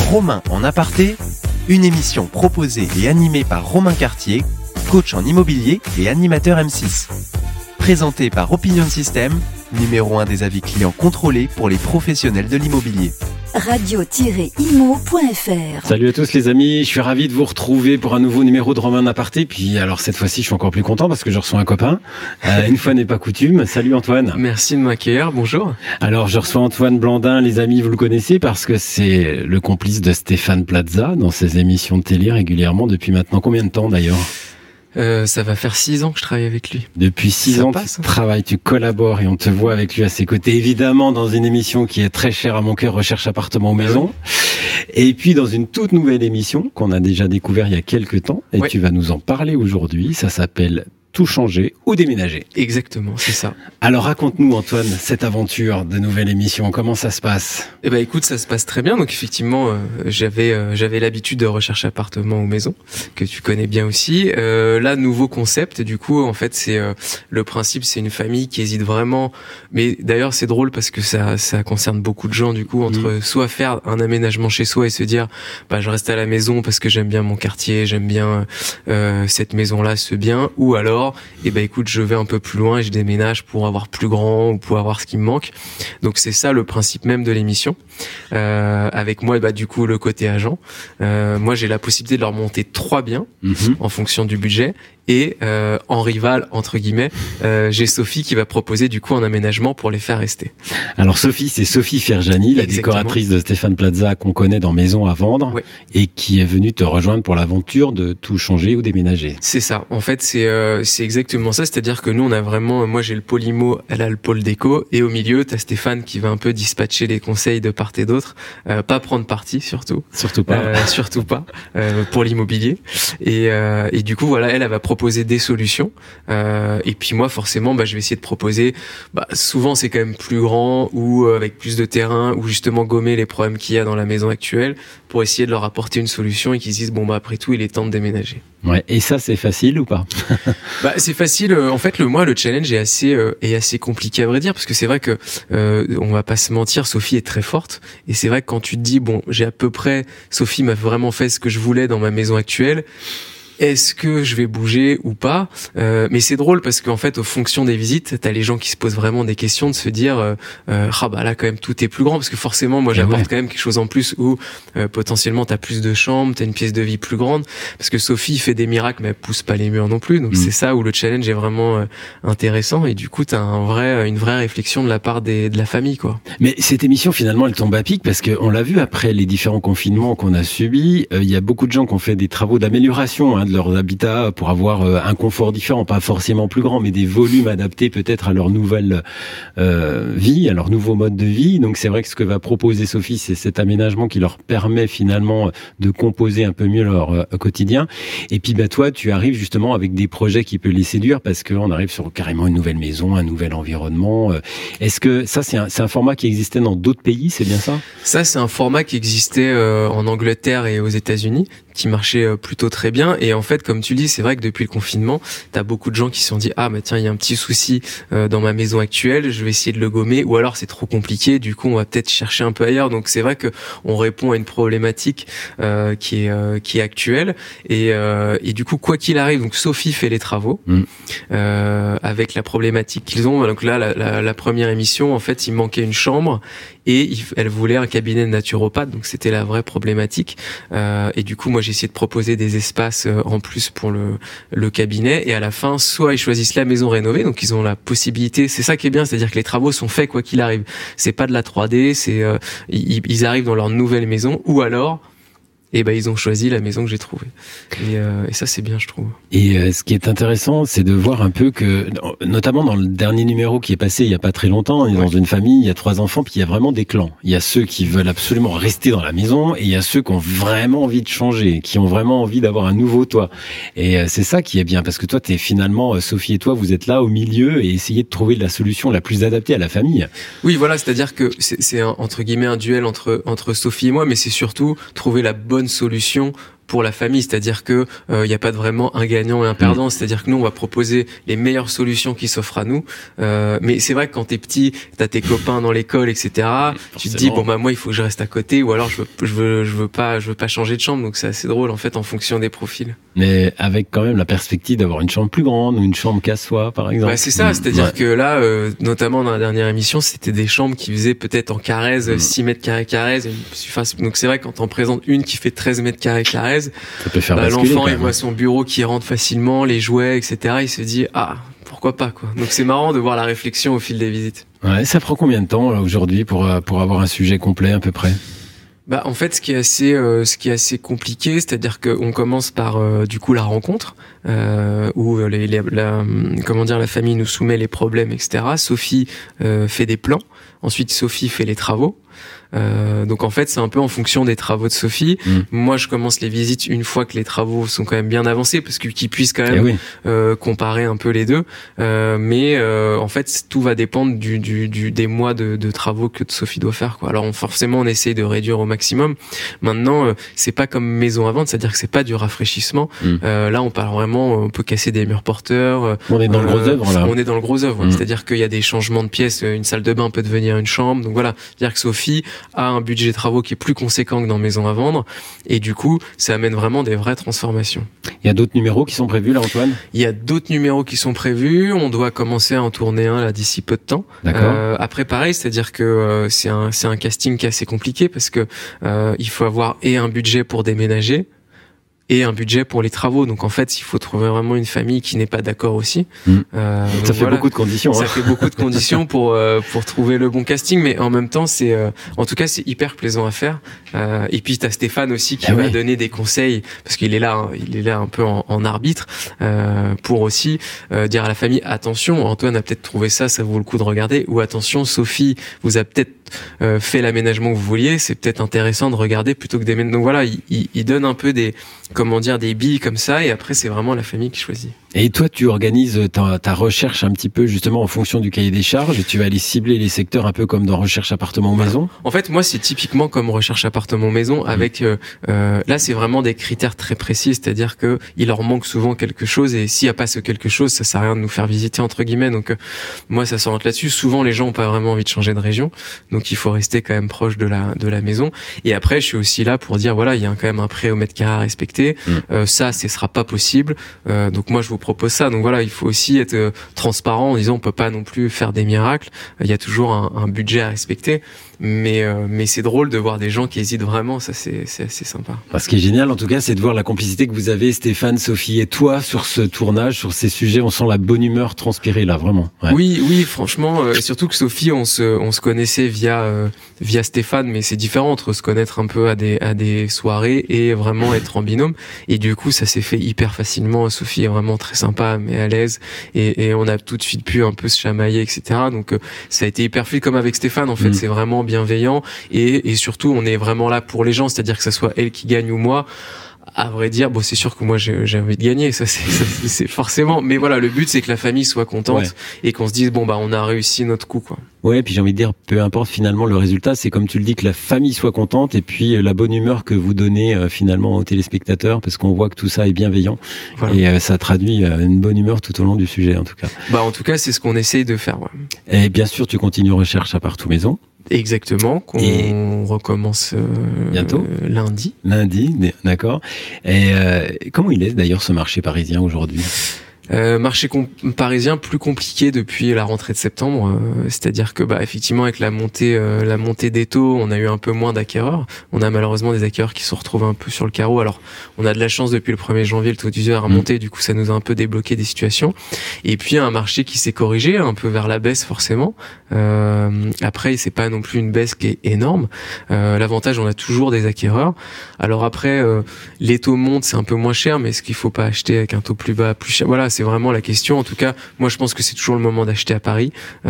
Romain en aparté, une émission proposée et animée par Romain Cartier, coach en immobilier et animateur M6. Présenté par Opinion System, numéro 1 des avis clients contrôlés pour les professionnels de l'immobilier. Radio-imo.fr. Salut à tous les amis, je suis ravi de vous retrouver pour un nouveau numéro de Romain en aparté. Puis alors cette fois-ci, je suis encore plus content parce que je reçois un copain. Une fois n'est pas coutume. Salut Antoine. Merci de m'accueillir, bonjour. Alors je reçois Antoine Blandin, les amis, vous le connaissez parce que c'est le complice de Stéphane Plaza dans ses émissions de télé régulièrement depuis maintenant combien de temps d'ailleurs ? Ça va faire 6 ans que je travaille avec lui. Depuis 6 ans, tu travailles, tu collabores et on te voit avec lui à ses côtés, évidemment dans une émission qui est très chère à mon cœur, Recherche appartement ou maison. Et puis dans une toute nouvelle émission qu'on a déjà découvert il y a quelques temps, et tu vas nous en parler aujourd'hui, ça s'appelle Tout changer ou déménager. Exactement, c'est ça. Alors raconte-nous Antoine, cette aventure de nouvelle émission, comment ça se passe ? Eh ben écoute, ça se passe très bien. Donc effectivement, j'avais l'habitude de Recherche appartement ou maison, que tu connais bien aussi. Là, nouveau concept, du coup, en fait, c'est le principe, c'est une famille qui hésite vraiment. Mais d'ailleurs, c'est drôle parce que ça concerne beaucoup de gens, du coup, entre soit faire un aménagement chez soi et se dire, bah je reste à la maison parce que j'aime bien mon quartier, j'aime bien cette maison-là, ce bien, ou alors et ben écoute, je vais un peu plus loin et je déménage pour avoir plus grand ou pour avoir ce qui me manque. Donc c'est ça le principe même de l'émission. Avec moi, bah du coup le côté agent. Moi j'ai la possibilité de leur monter 3 biens en fonction du budget. Et en rival entre guillemets, j'ai Sophie qui va proposer du coup un aménagement pour les faire rester. Alors Sophie, c'est Sophie Ferjani, la décoratrice de Stéphane Plaza qu'on connaît dans Maison à vendre, et qui est venue te rejoindre pour l'aventure de tout changer ou déménager. C'est ça. En fait, c'est exactement ça. C'est-à-dire que nous, on a vraiment, moi j'ai le pôle IMO, elle a le pôle déco, et au milieu, t'as Stéphane qui va un peu dispatcher les conseils de part et d'autre, pas prendre parti surtout. Surtout pas. Pour l'immobilier. Et du coup, voilà, elle va proposer des solutions. Et puis moi, forcément, je vais essayer de proposer. Souvent, c'est quand même plus grand ou avec plus de terrain, ou justement gommer les problèmes qu'il y a dans la maison actuelle pour essayer de leur apporter une solution et qu'ils se disent après tout, il est temps de déménager. Ouais. Et ça, c'est facile ou pas ? C'est facile. En fait, le challenge est assez compliqué à vrai dire, parce que c'est vrai que on va pas se mentir, Sophie est très forte, et c'est vrai que quand tu te dis j'ai à peu près, Sophie m'a vraiment fait ce que je voulais dans ma maison actuelle. Est-ce que je vais bouger ou pas ? Mais c'est drôle parce qu'en fait, aux fonctions des visites, t'as les gens qui se posent vraiment des questions de se dire là quand même tout est plus grand, parce que forcément moi j'apporte quand même quelque chose en plus où potentiellement t'as plus de chambres, t'as une pièce de vie plus grande, parce que Sophie fait des miracles mais elle pousse pas les murs non plus, donc c'est ça où le challenge est vraiment intéressant, et du coup t'as une vraie réflexion de la part de la famille quoi. Mais cette émission finalement elle tombe à pic parce que on l'a vu après les différents confinements qu'on a subis, il y a beaucoup de gens qui ont fait des travaux d'amélioration de leurs habitats pour avoir un confort différent, pas forcément plus grand, mais des volumes adaptés peut-être à leur nouvelle vie, à leur nouveau mode de vie. Donc c'est vrai que ce que va proposer Sophie, c'est cet aménagement qui leur permet finalement de composer un peu mieux leur quotidien. Et puis toi, tu arrives justement avec des projets qui peuvent les séduire parce qu'on arrive sur carrément une nouvelle maison, un nouvel environnement. Est-ce que ça, c'est un format qui existait dans d'autres pays, c'est bien ça ? Ça, c'est un format qui existait en Angleterre et aux États-Unis, qui marchait plutôt très bien. Et en fait, comme tu dis, c'est vrai que depuis le confinement, t'as beaucoup de gens qui se sont dit tiens, il y a un petit souci dans ma maison actuelle, je vais essayer de le gommer, ou alors c'est trop compliqué, du coup on va peut-être chercher un peu ailleurs. Donc c'est vrai que on répond à une problématique qui est actuelle, et du coup quoi qu'il arrive, donc Sophie fait les travaux avec la problématique qu'ils ont. Donc là la première émission, en fait il manquait une chambre et elle voulait un cabinet de naturopathe, donc c'était la vraie problématique, et du coup moi j'ai essayé de proposer des espaces en plus pour le cabinet, et à la fin soit ils choisissent la maison rénovée, donc ils ont la possibilité, c'est ça qui est bien, c'est-à-dire que les travaux sont faits quoi qu'il arrive, c'est pas de la 3D, c'est ils arrivent dans leur nouvelle maison, ou alors ils ont choisi la maison que j'ai trouvée. Et ça, c'est bien, je trouve. Et ce qui est intéressant, c'est de voir un peu que, notamment dans le dernier numéro qui est passé il y a pas très longtemps, on est dans une famille, il y a 3 enfants, puis il y a vraiment des clans. Il y a ceux qui veulent absolument rester dans la maison, et il y a ceux qui ont vraiment envie de changer, qui ont vraiment envie d'avoir un nouveau toit. Et c'est ça qui est bien, parce que toi, t'es finalement, Sophie et toi, vous êtes là au milieu et essayez de trouver la solution la plus adaptée à la famille. Oui, voilà, c'est-à-dire que c'est entre guillemets un duel entre Sophie et moi, mais c'est surtout trouver la bonne solution pour la famille, c'est-à-dire que il y a pas vraiment un gagnant et un perdant, c'est-à-dire que nous on va proposer les meilleures solutions qui s'offrent à nous, mais c'est vrai que quand t'es petit, t'as tes copains dans l'école, etc. Tu te dis bon bah moi il faut que je reste à côté, ou alors je veux pas changer de chambre, donc c'est assez drôle en fait en fonction des profils. Mais avec quand même la perspective d'avoir une chambre plus grande ou une chambre qu'à soi par exemple. Bah c'est ça, c'est-à-dire que là notamment dans la dernière émission, c'était des chambres qui faisaient peut-être en Carrez 6 mètres carrés, donc c'est vrai quand on présente une qui fait 13 mètres carrés, ça peut faire basculer, l'enfant il voit son bureau qui rentre facilement, les jouets, etc. Il se dit pourquoi pas quoi. Donc c'est marrant de voir la réflexion au fil des visites. Ouais, ça prend combien de temps là, aujourd'hui pour avoir un sujet complet à peu près? Bah en fait ce qui est assez compliqué, c'est-à-dire qu'on commence par du coup la rencontre où la famille nous soumet les problèmes, etc. Sophie fait des plans, ensuite Sophie fait les travaux. Donc en fait c'est un peu en fonction des travaux de Sophie. Moi je commence les visites une fois que les travaux sont quand même bien avancés, parce qu'ils puissent quand même comparer un peu les deux, mais en fait tout va dépendre des mois de travaux que Sophie doit faire quoi. Alors forcément on essaye de réduire au maximum. Maintenant c'est pas comme maison à vendre, c'est-à-dire que c'est pas du rafraîchissement. Là on parle vraiment, on peut casser des murs porteurs, on est dans le gros œuvre là. On est dans le gros œuvre, c'est-à-dire qu'il y a des changements de pièces, une salle de bain peut devenir une chambre, donc voilà, c'est-à-dire que Sophie a un budget de travaux qui est plus conséquent que dans maison à vendre, et du coup ça amène vraiment des vraies transformations. Il y a d'autres numéros qui sont prévus là, Antoine? Il y a d'autres numéros qui sont prévus, on doit commencer à en tourner un là d'ici peu de temps. Après pareil, c'est-à-dire que c'est un casting qui est assez compliqué, parce que il faut avoir et un budget pour déménager et un budget pour les travaux. Donc en fait, il faut trouver vraiment une famille qui n'est pas d'accord aussi. Ça fait beaucoup de conditions. Ça fait beaucoup de conditions pour trouver le bon casting, mais en même temps, en tout cas, c'est hyper plaisant à faire. Et puis t'as Stéphane aussi qui va donner des conseils, parce qu'il est là, un peu en arbitre, pour aussi dire à la famille attention, Antoine a peut-être trouvé ça vaut le coup de regarder, ou attention, Sophie vous a peut-être fait l'aménagement que vous vouliez, c'est peut-être intéressant de regarder plutôt que déménager. Donc voilà, il donne un peu des billes comme ça, et après c'est vraiment la famille qui choisit. Et toi, tu organises ta recherche un petit peu justement en fonction du cahier des charges, et tu vas aller cibler les secteurs un peu comme dans recherche appartement maison. En fait, moi, c'est typiquement comme recherche appartement maison, avec là, c'est vraiment des critères très précis, c'est-à-dire que il leur manque souvent quelque chose, et s'il y a pas ce quelque chose, ça sert à rien de nous faire visiter entre guillemets. Donc moi, ça s'oriente là-dessus. Souvent, les gens ont pas vraiment envie de changer de région, donc il faut rester quand même proche de la maison. Et après, je suis aussi là pour dire voilà, il y a quand même un prêt au mètre carré à respecter. Ça, ce sera pas possible. Donc moi, je vous propose ça. Donc voilà, il faut aussi être transparent en disant on peut pas non plus faire des miracles. Il y a toujours un budget à respecter. Mais c'est drôle de voir des gens qui hésitent vraiment, ça c'est assez sympa. Ce qui est génial en tout cas, c'est de voir la complicité que vous avez, Stéphane, Sophie et toi, sur ce tournage, sur ces sujets. On sent la bonne humeur transpirer là, vraiment. Ouais. Oui, franchement, surtout que Sophie, on se connaissait via Stéphane, mais c'est différent entre se connaître un peu à des soirées et vraiment être en binôme. Et du coup, ça s'est fait hyper facilement. Sophie est vraiment très sympa, mais à l'aise, et on a tout de suite pu un peu se chamailler, etc. Donc ça a été hyper fluide, comme avec Stéphane. En fait, c'est vraiment bienveillant, et surtout on est vraiment là pour les gens, c'est-à-dire que ça soit elle qui gagne ou moi. À vrai dire, bon, c'est sûr que moi j'ai envie de gagner, ça c'est forcément, mais voilà, le but c'est que la famille soit contente, et qu'on se dise bon bah on a réussi notre coup quoi. Ouais, puis j'ai envie de dire, peu importe finalement le résultat, c'est comme tu le dis, que la famille soit contente, et puis la bonne humeur que vous donnez finalement aux téléspectateurs, parce qu'on voit que tout ça est bienveillant, et ça traduit une bonne humeur tout au long du sujet en tout cas. Bah en tout cas c'est ce qu'on essaye de faire. Et bien sûr tu continues recherche à partout maison. Exactement, qu'on recommence bientôt, lundi, d'accord. Et comment il est d'ailleurs ce marché parisien aujourd'hui? Marché parisien plus compliqué depuis la rentrée de septembre, c'est-à-dire que effectivement avec la montée des taux, on a eu un peu moins d'acquéreurs. On a malheureusement des acquéreurs qui se sont retrouvés un peu sur le carreau. Alors on a de la chance, depuis le 1er janvier le taux d'usure a remonté, du coup ça nous a un peu débloqué des situations. Et puis un marché qui s'est corrigé un peu vers la baisse forcément. Après c'est pas non plus une baisse qui est énorme. L'avantage, on a toujours des acquéreurs. Alors après les taux montent, c'est un peu moins cher, mais est-ce qu'il faut pas acheter avec un taux plus bas, plus cher? Voilà, c'est vraiment la question. En tout cas, moi je pense que c'est toujours le moment d'acheter à Paris.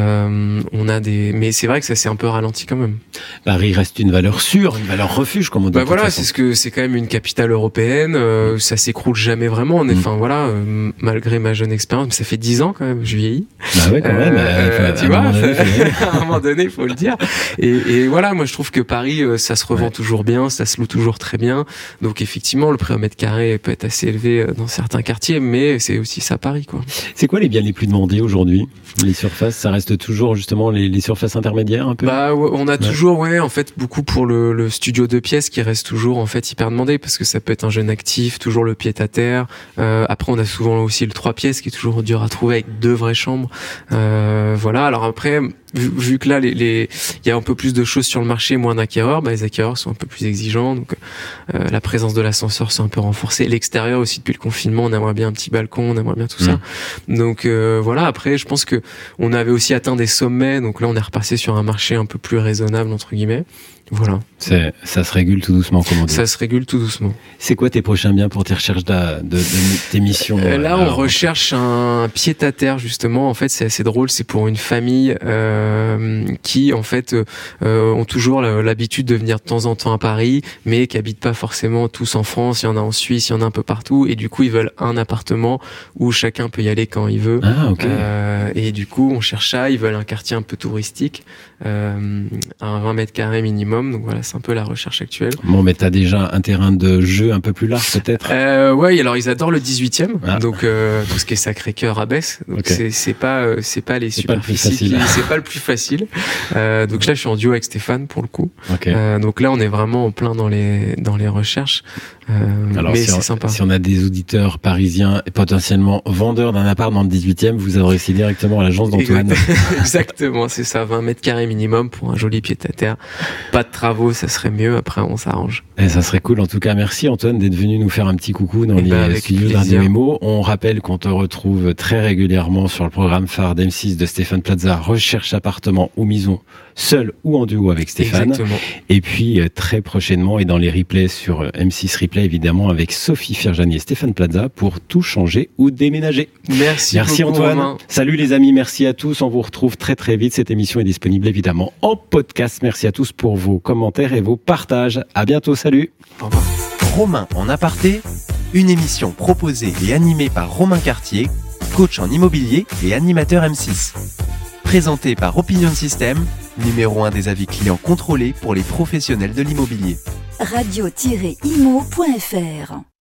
Mais c'est vrai que ça s'est un peu ralenti quand même. Paris reste une valeur sûre, une valeur refuge, comme on dit. Voilà, c'est quand même une capitale européenne. Ça s'écroule jamais vraiment. Enfin voilà, malgré ma jeune expérience, mais ça fait 10 ans quand même, je vieillis. Bah ouais, quand même. Tu vois, à un moment donné, il faut le dire. Et voilà, moi je trouve que Paris, ça se revend toujours bien, ça se loue toujours très bien. Donc effectivement, le prix au mètre carré peut être assez élevé dans certains quartiers, mais c'est aussi ça Paris, quoi. C'est quoi les biens les plus demandés aujourd'hui? Les surfaces, ça reste toujours justement les surfaces intermédiaires un peu? On a toujours, en fait, beaucoup pour le studio 2 pièces qui reste toujours en fait hyper demandé parce que ça peut être un jeune actif, toujours le pied à terre. Après, on a souvent aussi le 3 pièces qui est toujours dur à trouver avec 2 vraies chambres. Voilà. Alors après, vu que là, il y a un peu plus de choses sur le marché, moins d'acquéreurs, les acquéreurs sont un peu plus exigeants. Donc, la présence de l'ascenseur s'est un peu renforcée. L'extérieur aussi, depuis le confinement, on aimerait bien un petit balcon, on aimerait bien tout ça. Donc, voilà. Après, je pense que on avait aussi atteint des sommets. Donc là, on est repassé sur un marché un peu plus raisonnable, entre guillemets. Voilà. Ça se régule tout doucement, comment dire. Ça se régule tout doucement. C'est quoi tes prochains biens pour tes recherches de tes missions? Là, on recherche un pied-à-terre, justement. En fait, c'est assez drôle. C'est pour une famille qui, en fait, ont toujours l'habitude de venir de temps en temps à Paris, mais qui habitent pas forcément tous en France. Il y en a en Suisse, il y en a un peu partout. Et du coup, ils veulent un appartement où chacun peut y aller quand il veut. Ah, ok. Et du coup, on cherche ça. Ils veulent un quartier un peu touristique, un 20 mètres carrés minimum. Donc voilà, c'est un peu la recherche actuelle. Bon, mais t'as déjà un terrain de jeu un peu plus large, peut-être? Ouais, alors ils adorent le 18e, donc tout ce qui est Sacré-Cœur, Abbesse. Donc c'est pas les superficies, c'est pas le plus facile. Donc là, je suis en duo avec Stéphane pour le coup. Donc là, on est vraiment en plein dans les recherches. Alors, mais c'est sympa. Si on a des auditeurs parisiens et potentiellement vendeurs d'un appart dans le 18e, vous adressez directement à l'agence d'Antoine. Exactement, c'est ça, 20 mètres carrés minimum pour un joli pied-à-terre. Pas de travaux, ça serait mieux. Après, on s'arrange. Et ça serait cool. En tout cas, merci Antoine d'être venu nous faire un petit coucou dans les studios de Radio Imo. On rappelle qu'on te retrouve très régulièrement sur le programme phare d'M6 de Stéphane Plaza, Recherche appartement ou maison, seul ou en duo avec Stéphane. Exactement. Et puis, très prochainement, et dans les replays sur M6 Replay, évidemment, avec Sophie Ferjani et Stéphane Plaza pour tout changer ou déménager. Merci beaucoup, Antoine. Romain. Salut les amis, merci à tous. On vous retrouve très très vite. Cette émission est disponible évidemment en podcast. Merci à tous pour vos commentaires et vos partages. À bientôt, salut. Au revoir. Romain en aparté, une émission proposée et animée par Romain Cartier, coach en immobilier et animateur M6. Présentée par Opinion System, numéro 1 des avis clients contrôlés pour les professionnels de l'immobilier. Radio-imo.fr